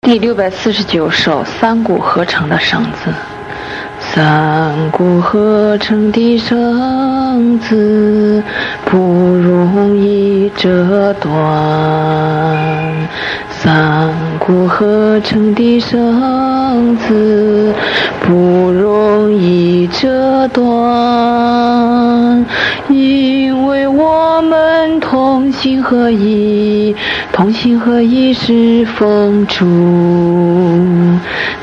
第649首三股合成的绳子。三股合成的绳子不容易折断，三股合成的绳子不容易折断，因为我们同心合一，同心合一是风烛。